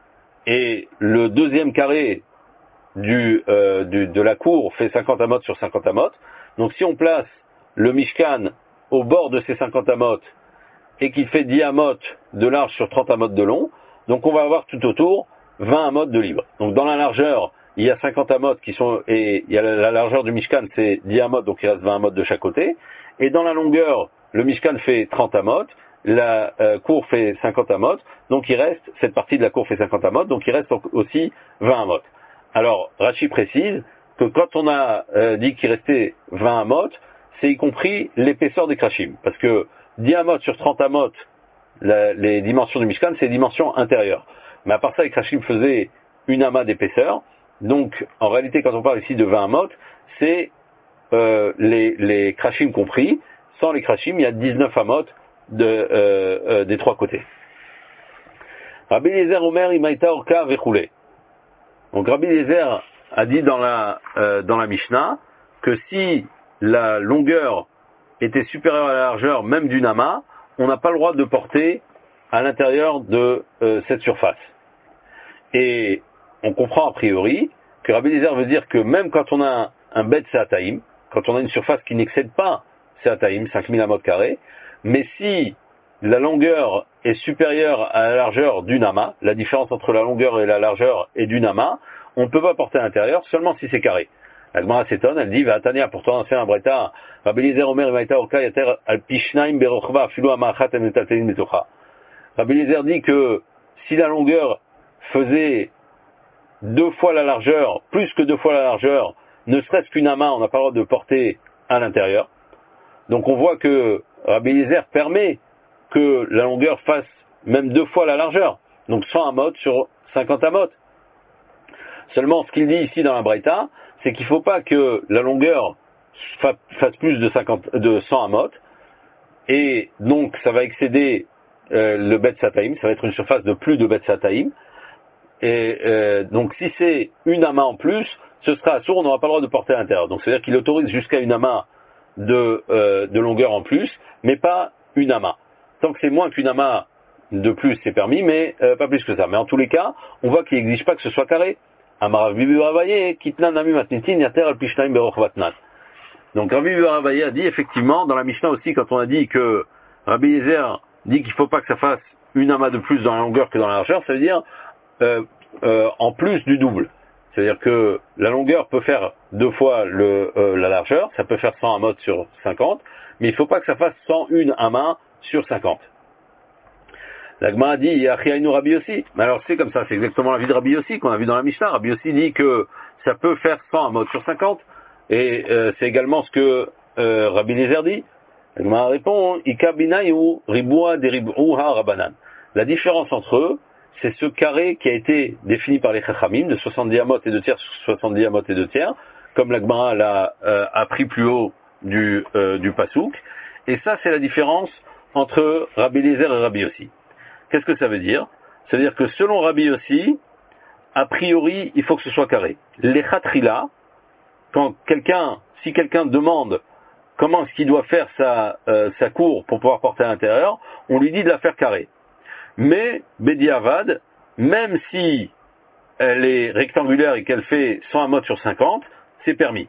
et le deuxième carré du, euh, du, de la cour fait cinquante amot sur cinquante amot, donc si on place le Mishkan au bord de ces cinquante amot, et qu'il fait dix amot de large sur trente amot de long, donc on va avoir tout autour vingt amot de libre. Donc dans la largeur, il y a cinquante amot qui sont, et il y a la, la largeur du Mishkan, c'est dix amot, donc il reste vingt amot de chaque côté, et dans la longueur, le Mishkan fait trente amot, la euh, cour fait cinquante amot, donc il reste, cette partie de la cour fait cinquante amot, donc il reste aussi vingt amot. Alors, Rashi précise que quand on a euh, dit qu'il restait vingt amot, c'est y compris l'épaisseur des krashim, parce que dix amot sur trente amot, la, les dimensions du Mishkan, c'est les dimensions intérieures. Mais à part ça, les krashim faisaient une amas d'épaisseur. Donc, en réalité, quand on parle ici de vingt amot, c'est euh, les, les krashim compris. Sans les krashim, il y a dix-neuf amot de, euh, euh, des trois côtés. Rabbi Eliezer Omer, Imaïta Orka Vechoulé. Donc Rabbi Eliezer a dit dans la, euh, dans la Mishnah que si la longueur était supérieure à la largeur même d'une amas, on n'a pas le droit de porter à l'intérieur de euh, cette surface. Et on comprend a priori que Rabbi Eliezer veut dire que même quand on a un, un bet Seataim, quand on a une surface qui n'excède pas Seataim, cinq mille amot carrés, mais si la longueur est supérieure à la largeur d'une amas, la différence entre la longueur et la largeur est d'une amas, on ne peut pas porter à l'intérieur seulement si c'est carré. La Gemara s'étonne, elle dit, Vatania, pourtant c'est un breta, Rabbi Eliezer Omer Imaita Orka Yater al Pishnaim Berochva Afilu Amachat Emetaltelin Metocha. Rabbi Eliezer dit que si la longueur faisait deux fois la largeur, plus que deux fois la largeur, ne serait-ce qu'une amas, on n'a pas le droit de porter à l'intérieur. Donc on voit que Rabbi Eliezer permet que la longueur fasse même deux fois la largeur, donc cent amot sur cinquante amot. Seulement, ce qu'il dit ici dans la Braïta, c'est qu'il ne faut pas que la longueur fasse plus de, cinquante, de cent amot, et donc ça va excéder euh, le bet sataim, ça va être une surface de plus de bet sataim, et euh, donc si c'est une amas en plus, ce sera assourd, on n'aura pas le droit de porter à l'intérieur. Donc c'est-à-dire qu'il autorise jusqu'à une amas de, euh, de longueur en plus, mais pas une amas. Tant que c'est moins qu'une amas de plus, c'est permis, mais euh, pas plus que ça. Mais en tous les cas, on voit qu'il n'exige pas que ce soit carré. Amarav Bibi Ravaye, Kitnan Nami Matnitin, Yater al Pishnaim Beroch Vatnan. Donc Rabbi Bibi Ravaye a dit effectivement, dans la Mishnah aussi, quand on a dit que Rabbi Eliezer dit qu'il ne faut pas que ça fasse une amas de plus dans la longueur que dans la largeur, ça veut dire euh, euh, en plus du double. C'est-à-dire que la longueur peut faire deux fois le, euh, la largeur, ça peut faire cent amot sur cinquante, mais il ne faut pas que ça fasse cent un amas sur cinquante. La Gemara dit, Yachiaïnu Rabbi Yossi. Mais alors c'est comme ça, c'est exactement l'avis de Rabbi Yossi qu'on a vu dans la Mishnah. Rabbi Yossi dit que ça peut faire cent amot sur cinquante, et euh, c'est également ce que euh, Rabbi Eliezer dit. La Gemara répond, Ika binayu ribua de ribuha rabanan. La différence entre eux, c'est ce carré qui a été défini par les Chachamim de soixante-dix amot et deux tiers sur soixante-dix amot et deux tiers, comme la Gemara l'a euh, appris plus haut du, euh, du Pasouk. Et ça, c'est la différence entre Rabbi Eliezer et Rabbi Yossi. Qu'est-ce que ça veut dire? Ça veut dire que selon Rabbi Yossi, a priori, il faut que ce soit carré. Les chatrila, quand quelqu'un, si quelqu'un demande comment est-ce qu'il doit faire sa, euh, sa cour pour pouvoir porter à l'intérieur, on lui dit de la faire carrée. Mais, Bedi Avad, même si elle est rectangulaire et qu'elle fait cent amot sur cinquante, c'est permis.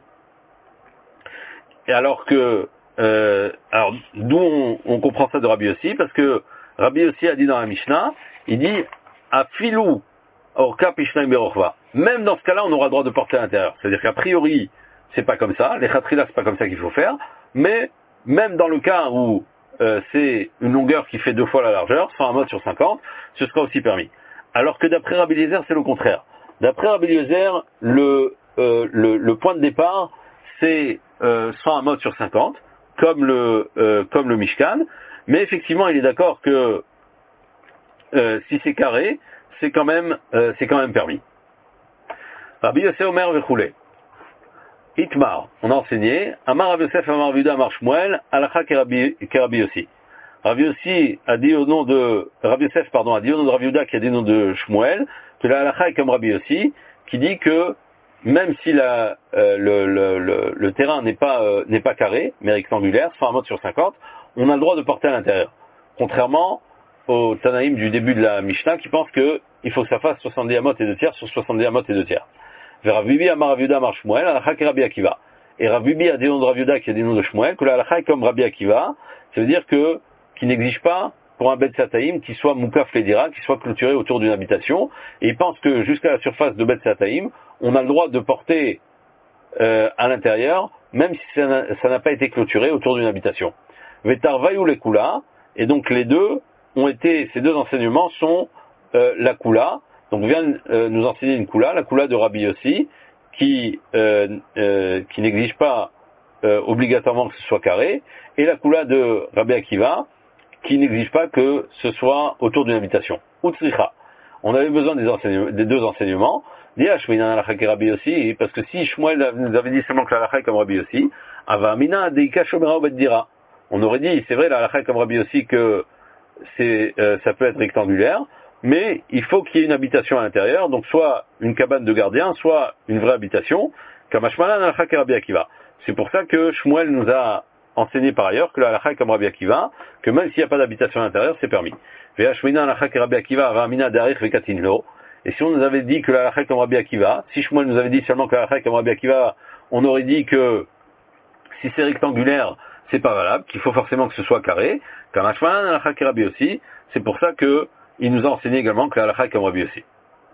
Et alors que, euh, alors, d'où on, on comprend ça de Rabbi Yossi, parce que Rabbi Yossi a dit dans la Mishnah, il dit, Afilou, Orka Pishnaim Berochva. Même dans ce cas-là, on aura le droit de porter à l'intérieur. C'est-à-dire qu'a priori, c'est pas comme ça, les chatrila, c'est pas comme ça qu'il faut faire, mais même dans le cas où euh, c'est une longueur qui fait deux fois la largeur, cent amot sur cinquante, ce sera aussi permis. Alors que d'après Rabbi Eliezer, c'est le contraire. D'après Rabbi Eliezer, le, euh, le, le point de départ, c'est euh, cent amot sur cinquante, comme le, euh, comme le Mishkan, mais effectivement, il est d'accord que euh, si c'est carré, c'est quand même, euh, c'est quand même permis. Rabbi Yosef Omer Vechoulé. Itmar, on a enseigné, Amar Rav Yosef, Amar Rav Yehuda, Amar Shmuel, Alacha Kerabi Yossi. Rav Yossi a dit au nom de, Rav Yosef, pardon, a dit au nom de Rav Yehuda qui a dit au nom de Shmuel, que la Alacha est comme Rabbi Yossi, qui dit que même si la, euh, le, le, le, le terrain n'est pas, euh, n'est pas carré, mais rectangulaire, cent amot sur cinquante, on a le droit de porter à l'intérieur. Contrairement au Tanaïm du début de la Mishnah qui pense que il faut que ça fasse soixante-dix amot et deux tiers sur soixante-dix amot et deux tiers. Rav Bibi Amar Rav Yehuda Amar Shmuel, Alacha ke Rabbi Akiva. Et Rav Bibi a dit au nom de Rav Yehuda qui a dit au nom de Shmuel que la Alacha est comme Rabbi Akiva, ça veut dire que, qu'il n'exige pas pour un Bet Sataim qui soit Moukaf Ledira, qui soit clôturé autour d'une habitation, et il pense que jusqu'à la surface de Bet Sataim, on a le droit de porter euh, à l'intérieur, même si ça n'a, ça n'a pas été clôturé autour d'une habitation. Vetar Vayou le Kula, et donc les deux ont été, ces deux enseignements sont euh, la Kula. Donc vient euh, nous enseigner une Kula, la Kula de Rabbi Yossi, qui, euh, euh, qui n'exige pas euh, obligatoirement que ce soit carré, et la Kula de Rabbi Akiva, qui n'exige pas que ce soit autour d'une habitation. Utsricha. On avait besoin des, enseignements, des deux enseignements. Rabbi Yossi, parce que si Shmuel nous avait dit seulement que la halakha est comme Rabbi Yossi, Avamina Deika Shomera Obed Dira. On aurait dit, c'est vrai, la halakha est comme Rabbi Yossi que c'est, euh, ça peut être rectangulaire. mais il faut qu'il y ait une habitation à l'intérieur, donc soit une cabane de gardien, soit une vraie habitation, kamashmalan halakha ke Rabbi Akiva. C'est pour ça que Shmuel nous a enseigné par ailleurs que la halakha est comme Rabbi Akiva, que même s'il n'y a pas d'habitation à l'intérieur, c'est permis. Ve'ashmina halakha ke Rabbi Akiva, ramina darich vekatinlo. Et si on nous avait dit que la halakha est comme Rabbi Akiva, si Shmuel nous avait dit seulement que la halakha est comme Rabbi Akiva, on aurait dit que si c'est rectangulaire, c'est pas valable, qu'il faut forcément que ce soit carré. Kamashmalan halakha ke Rabbi aussi. C'est pour ça que il nous a enseigné également que la halakha est comme Rabbi aussi.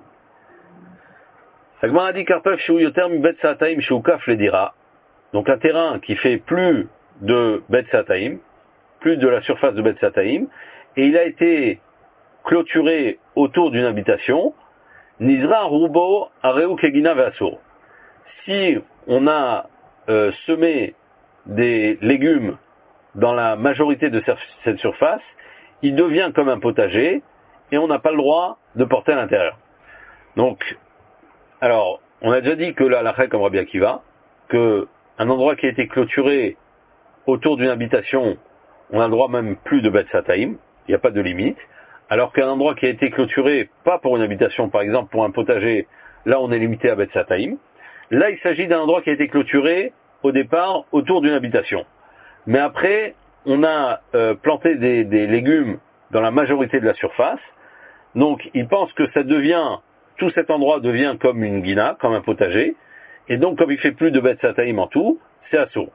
La a dit karpef shu yoter mi bet sa'ataim shu kaf le dira. Donc un terrain qui fait plus de bet sa'ataim, plus de la surface de bet sa'ataim, et il a été clôturé autour d'une habitation, nizra rubo areu kegina ve'asur. Si on a euh, semé des légumes dans la majorité de cette surface, il devient comme un potager et on n'a pas le droit de porter à l'intérieur. Donc, alors, on a déjà dit que la halakha comme Rabbi Akiva, que un endroit qui a été clôturé autour d'une habitation, on a le droit même plus de bet sa'ataim, il n'y a pas de limite, alors qu'un endroit qui a été clôturé, pas pour une habitation, par exemple pour un potager, là on est limité à bet sa'ataim. Là, il s'agit d'un endroit qui a été clôturé au départ autour d'une habitation. Mais après, on a euh, planté des, des légumes dans la majorité de la surface. Donc, il pense que ça devient, tout cet endroit devient comme une guina, comme un potager. Et donc, comme il fait plus de bet sa'ataim en tout, c'est assour.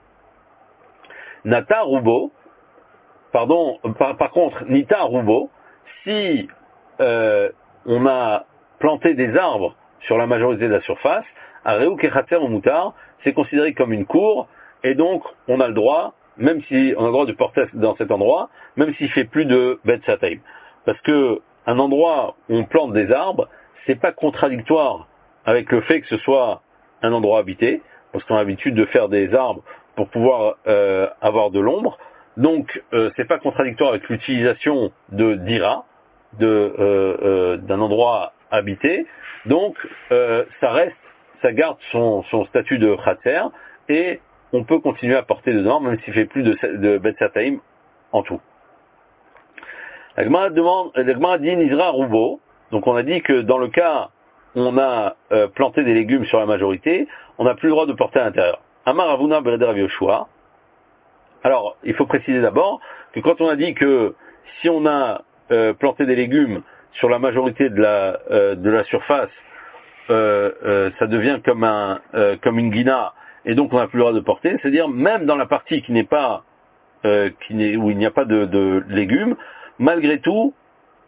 Nata rubo, pardon, par, par contre, nita rubo, si euh, on a planté des arbres sur la majorité de la surface, à Reu Kechatzer ou Moutar, c'est considéré comme une cour, et donc on a le droit, même si on a le droit de porter dans cet endroit, même s'il fait plus de bet sa'ataim. Parce que un endroit où on plante des arbres, c'est pas contradictoire avec le fait que ce soit un endroit habité, parce qu'on a l'habitude de faire des arbres pour pouvoir euh, avoir de l'ombre. Donc euh, c'est pas contradictoire avec l'utilisation de dira, de euh, euh, d'un endroit habité. Donc euh, ça reste, ça garde son, son statut de khatser et on peut continuer à porter dedans, même s'il fait plus de, de bet sa'ataim en tout. La Gemara demande, la Gemara dit Nizra Rubo. Donc on a dit que dans le cas où on a euh, planté des légumes sur la majorité, on n'a plus le droit de porter à l'intérieur. Amar Avuna Bereder Rav Yoshua. Alors, il faut préciser d'abord que quand on a dit que si on a euh, planté des légumes sur la majorité de la, euh, de la surface, euh, euh, ça devient comme, un, euh, comme une guina, et donc on n'a plus le droit de porter, c'est-à-dire même dans la partie qui n'est pas, euh, qui n'est, où il n'y a pas de, de légumes, malgré tout,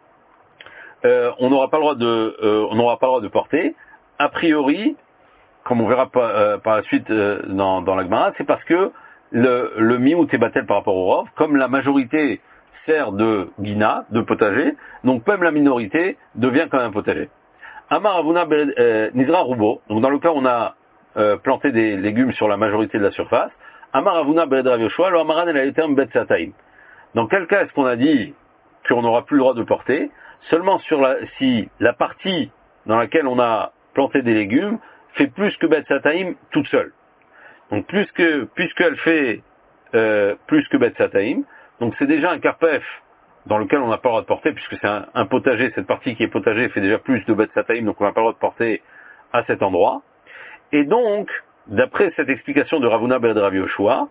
euh, on n'aura pas le droit de, euh, on n'aura pas le droit de porter. A priori, comme on verra par, euh, par la suite euh, dans, dans la Gemara, c'est parce que le, le miout est battel par rapport au rov, comme la majorité sert de guina, de potager, donc même la minorité devient quand même un potager. Amar Avuna euh, Nizra Rubo, donc dans le cas où on a euh, planté des légumes sur la majorité de la surface, Amar Avuna Bereder Rav Yoshua, lo Amaran el Hayoter bet sa'ataim. Dans quel cas est-ce qu'on a dit qu'on n'aura plus le droit de porter? Seulement sur la, si la partie dans laquelle on a planté des légumes fait plus que bet sa'ataim toute seule. Donc plus que, puisqu'elle fait euh, plus que bet sa'ataim, donc c'est déjà un karpef dans lequel on n'a pas le droit de porter, puisque c'est un, un potager, cette partie qui est potager fait déjà plus de bet sa'ataim, donc on n'a pas le droit de porter à cet endroit. Et donc, d'après cette explication de Ravuna Bereder Rav Yoshua,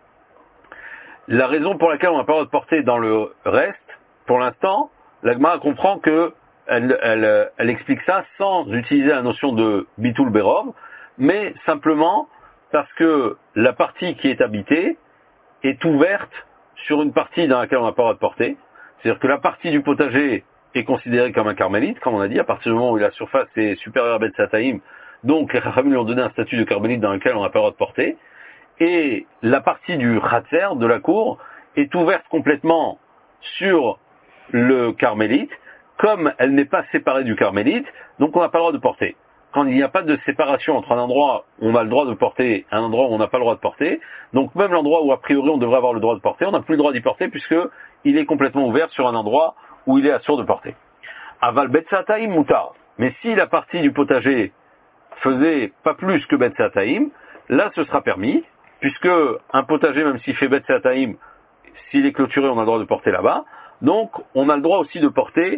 la raison pour laquelle on n'a pas le droit de porter dans le reste, pour l'instant, la Gemara comprend que elle, elle, elle explique ça sans utiliser la notion de bitul berov, mais simplement parce que la partie qui est habitée est ouverte sur une partie dans laquelle on n'a pas le droit de porter. C'est-à-dire que la partie du potager est considérée comme un carmélite, comme on a dit, à partir du moment où la surface est supérieure à bet sa'ataim, donc les Chachamim lui ont donné un statut de carmélite dans lequel on n'a pas le droit de porter. Et la partie du khatser, de la cour, est ouverte complètement sur le carmélite, comme elle n'est pas séparée du carmélite, donc on n'a pas le droit de porter. Quand il n'y a pas de séparation entre un endroit où on a le droit de porter et un endroit où on n'a pas le droit de porter, donc même l'endroit où a priori on devrait avoir le droit de porter, on n'a plus le droit d'y porter puisque il est complètement ouvert sur un endroit où il est assuré de porter. Aval bet sa'ataim mutar. Mais si la partie du potager faisait pas plus que bet sa'ataim, là ce sera permis, puisque un potager, même s'il fait bet sa'ataim, s'il est clôturé, on a le droit de porter là-bas. Donc, on a le droit aussi de porter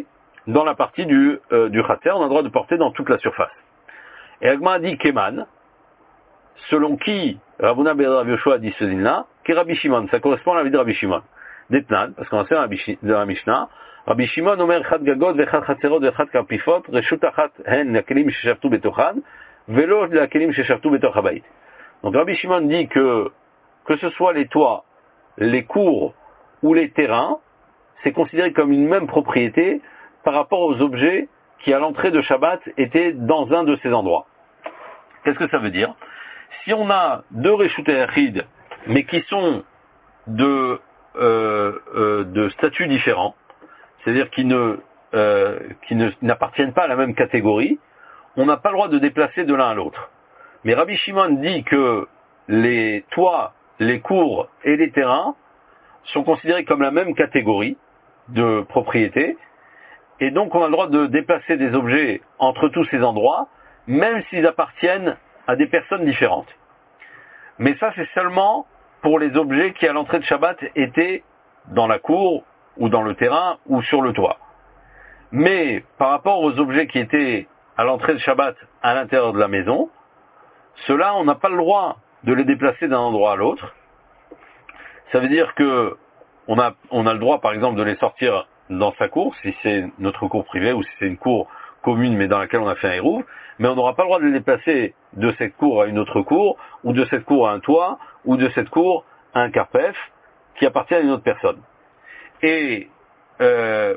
dans la partie du, euh, du Khatser, on a le droit de porter dans toute la surface. Et Agma a dit Keman, selon qui Ravuna ben Rav Yoshua a dit ce din-là, qui Rabbi Shimon, ça correspond à la vie de Rabbi Shimon. D'Etnan, parce qu'on a fait dans la Mishnah, Rabbi Shimon omer chad gagot vechad chatserot vechad karpifot, reshut achat hen lakelim sheshavtu betochan, velo lakelim sheshavtu betoch habayit. Donc Rabbi Shimon dit que, que ce soit les toits, les cours ou les terrains, c'est considéré comme une même propriété par rapport aux objets qui à l'entrée de Shabbat étaient dans un de ces endroits. Qu'est-ce que ça veut dire? Si on a deux Reshut Yachid, mais qui sont de, euh, euh, de statuts différents, c'est-à-dire qui ne, euh, qui ne, n'appartiennent pas à la même catégorie, on n'a pas le droit de déplacer de l'un à l'autre. Mais Rabbi Shimon dit que les toits, les cours et les terrains sont considérés comme la même catégorie de propriété, et donc on a le droit de déplacer des objets entre tous ces endroits, même s'ils appartiennent à des personnes différentes. Mais ça, c'est seulement pour les objets qui, à l'entrée de Shabbat, étaient dans la cour, ou dans le terrain, ou sur le toit. Mais, par rapport aux objets qui étaient à l'entrée de Shabbat, à l'intérieur de la maison, ceux-là, on n'a pas le droit de les déplacer d'un endroit à l'autre. Ça veut dire que on a, on a le droit, par exemple, de les sortir dans sa cour, si c'est notre cour privée, ou si c'est une cour commune, mais dans laquelle on a fait un hérouv, mais on n'aura pas le droit de les déplacer de cette cour à une autre cour, ou de cette cour à un toit, ou de cette cour à un carpef, qui appartient à une autre personne. Et euh,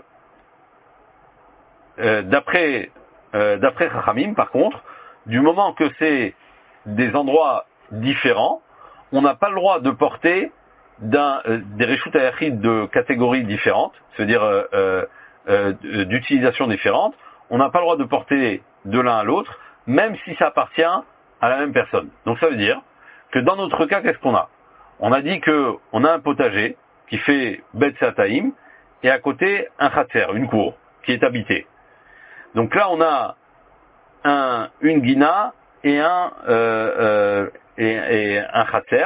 euh, d'après euh, d'après Chachamim, par contre, du moment que c'est des endroits différents, on n'a pas le droit de porter d'un, euh, des Reshut Yachid de catégories différentes, c'est-à-dire euh, euh, euh, d'utilisation différente, on n'a pas le droit de porter de l'un à l'autre, même si ça appartient à la même personne. Donc ça veut dire que dans notre cas, qu'est-ce qu'on a? On a dit que on a un potager qui fait Bet Sataim, et à côté un Khatser, une cour, qui est habitée. Donc là, on a un, une Gina et un, euh, euh, et, et un Khatser.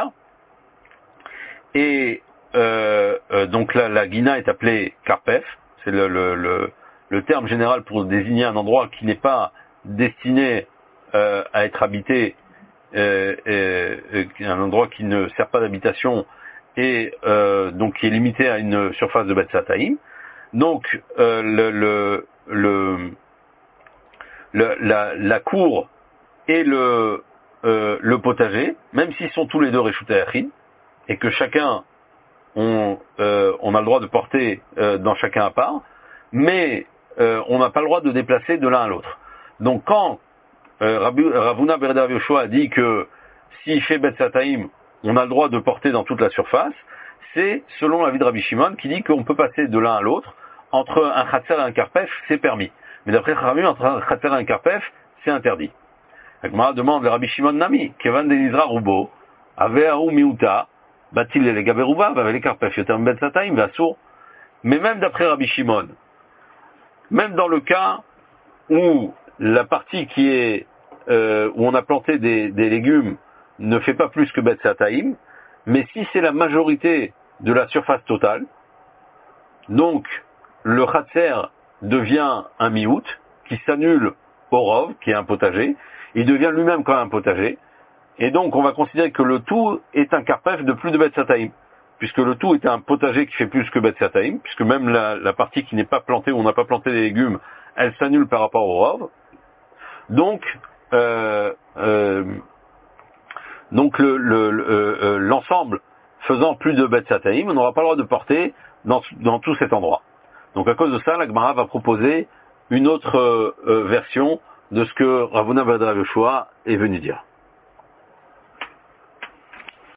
Et euh, euh, donc là, la Gina est appelée Karpef, c'est le, le, le, le terme général pour désigner un endroit qui n'est pas destiné euh, à être habité, euh, et, et un endroit qui ne sert pas d'habitation, et euh, donc qui est limité à une surface de Bet Sataim. Donc euh, le, le, le, le, la, la cour et le, euh, le potager, même s'ils sont tous les deux Reshut Yachid, et que chacun, on, euh, on a le droit de porter euh, dans chacun à part, mais euh, on n'a pas le droit de déplacer de l'un à l'autre. Donc quand euh, Ravuna ben Rav Yoshua a dit que s'il fait Bet Sataim, on a le droit de porter dans toute la surface, c'est selon l'avis de Rabbi Shimon qui dit qu'on peut passer de l'un à l'autre, entre un Khatser et un Karpef, c'est permis. Mais d'après Rabbi, entre un Khatser et un Karpef, c'est interdit. Agmara demande le Rabbi Shimon Nami, Kevan Denizra Rubo, Aveahu Miuta, Batil les Gaberuba, les Karpef, Yotam Bet Sataim, Vassour. Mais même d'après Rabbi Shimon, même dans le cas où la partie qui est, euh, où on a planté des, des légumes ne fait pas plus que Bet Sataim, mais si c'est la majorité de la surface totale, donc le Khatser devient un miout, qui s'annule au Rov, qui est un potager, il devient lui-même quand même un potager, et donc on va considérer que le tout est un Karpef de plus de Bet Sataim, puisque le tout est un potager qui fait plus que Bet Sataim, puisque même la, la partie qui n'est pas plantée, où on n'a pas planté des légumes, elle s'annule par rapport au Rov. Donc, euh, euh, donc le, le, le, euh, l'ensemble faisant plus de Bet Sataim, on n'aura pas le droit de porter dans, dans tout cet endroit. Donc à cause de ça, la Gemara va proposer une autre euh, version de ce que Ravuna ben Rav Yoshua est venu dire.